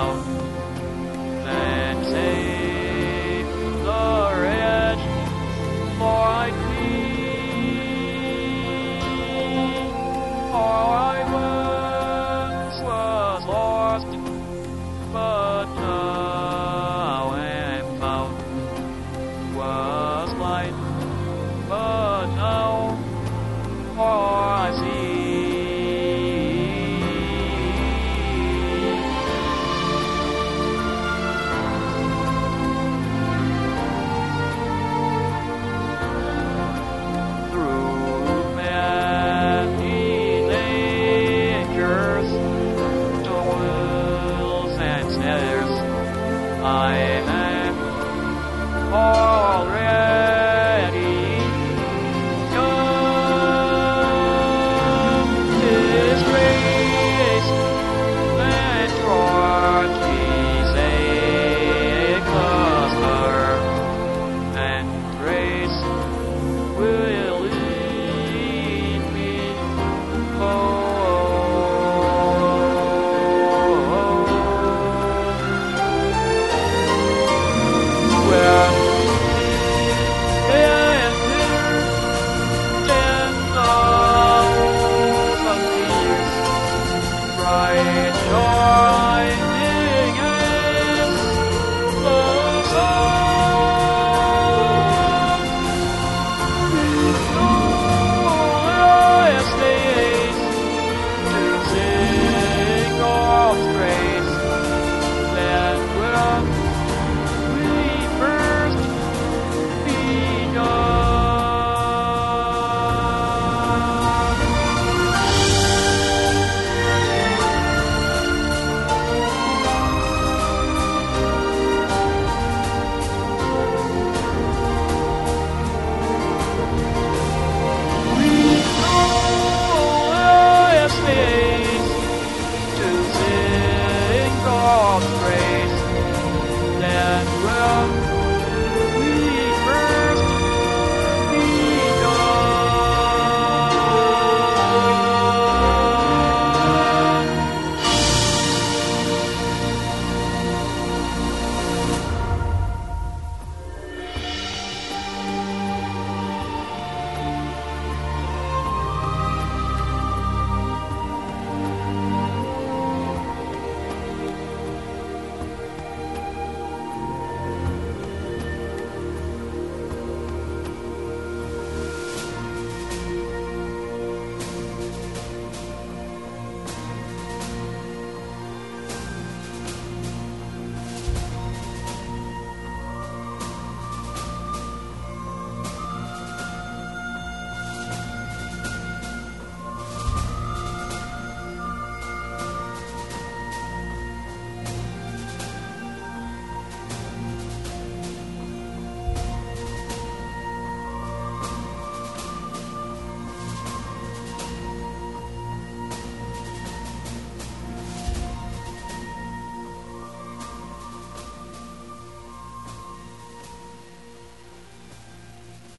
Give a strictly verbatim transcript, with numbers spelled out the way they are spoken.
found. Then save the rich, for I plead. For I once was lost, but now am found. Was blind, but now for I see. Through many dangers, toils and snares, I am already young. His grace and toward His aid cluster, and grace will lead me home. Where and bitter ten thousand years, bright joy.